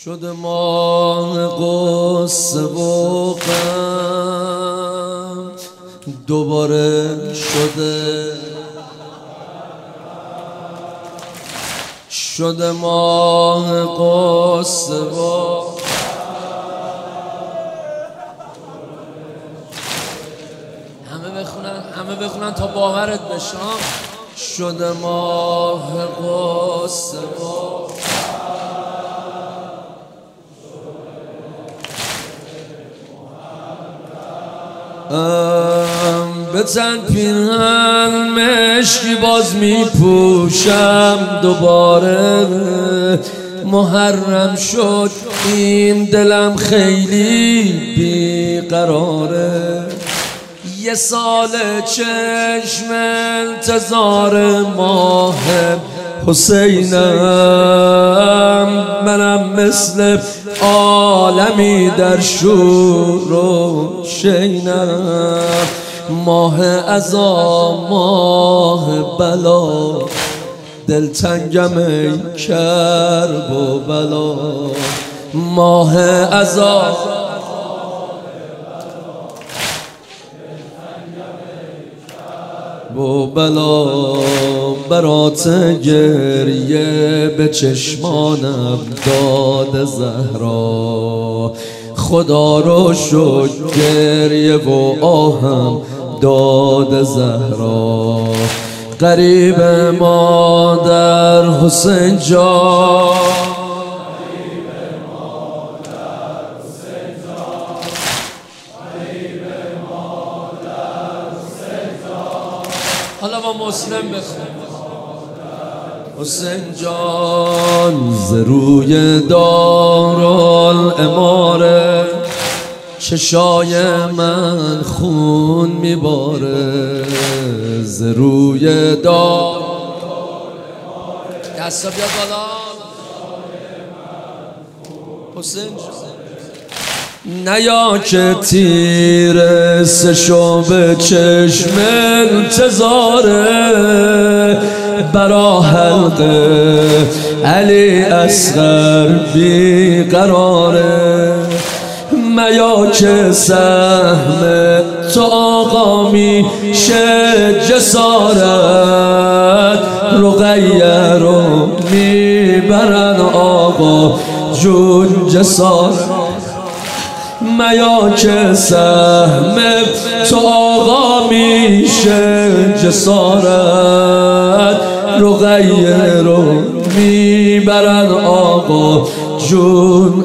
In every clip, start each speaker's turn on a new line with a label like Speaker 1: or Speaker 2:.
Speaker 1: شده ماه قصه و غم دوباره شده ماه قصه و همه بخونن تا باورت بشم. شده ماه قصه و به تن پیرهن مشکی باز می پوشم دوباره. محرم شد این دلم خیلی بیقراره. یه سال چشم انتظار ماه حسینم. منم مثل عالمی در شور و شینم. ماه عزا ماه بلا دلتنگم ای کرب و بلا. ماه عزا و بلا برات گریه به چشمانم داد زهرا. خدا رو شکر گریه و آهم داد زهرا. غریب مادر حسین جان حالا با مسلم بخون. حسین جان ز روی دارالاماره چشای من خون میباره. ز روی دارالاماره دستا بیاد بالا. حسین جان نیا که تیر سشو به چشم انتظاره. برا حلقه علی اصغر بیقراره. میا که سهم تو آقا میشه جسارت. رقیه رو میبرن آقا جون جسارت. میا که سهم تو آقا میشه جسارت. رقیه رو میبرن آقا جون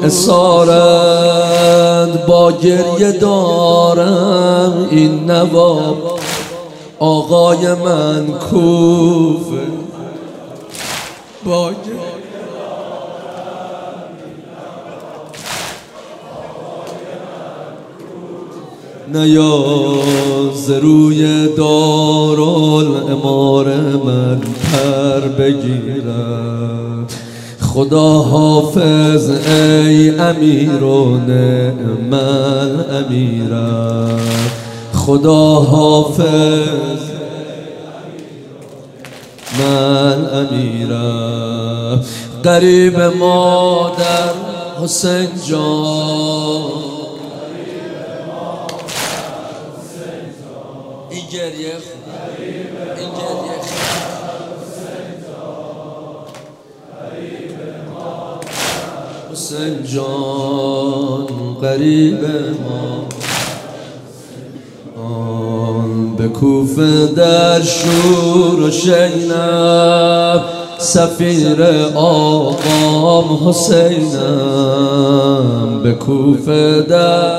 Speaker 1: اسارت. با گریه دارم این نواب آقای من کوفه. با نیاز روی دارالاماره من پر بگیرم. خدا حافظ ای امیر و نعم الامیرم. خدا حافظ من امیرم. غریب مادر حسین جان این گریه حسین جان غریب ما به کوفه در شور و شینم. سفیر آقام حسینم به کوفه در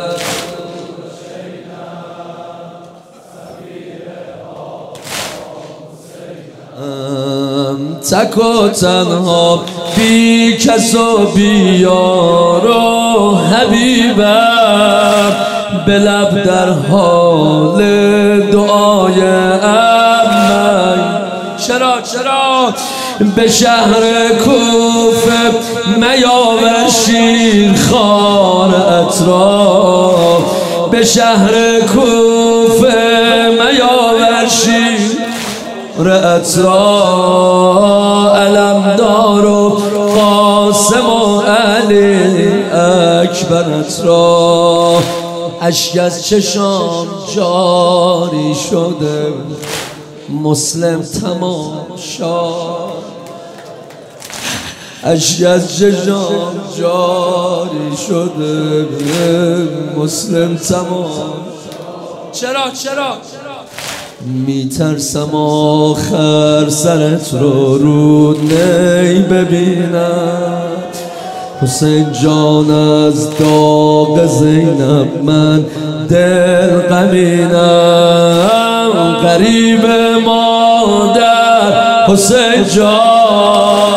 Speaker 1: تک و تنها بی کس و بی یار و حبیبم. به لب در حال دعای امن. چرا به شهر کوفه میاور شیرخوار اطراف. به شهر کوفه میاور شیر اطراف. علمدار و قاسم و علی اکبرت را اشک از چشام جاری شده مسلم تماشا اشک از چشام جاری شده مسلم تماشا چرا میترسم آخر سرت رو نی ببینم حسین جان از داغ زینب من دل غمینم غریب مادر حسین جان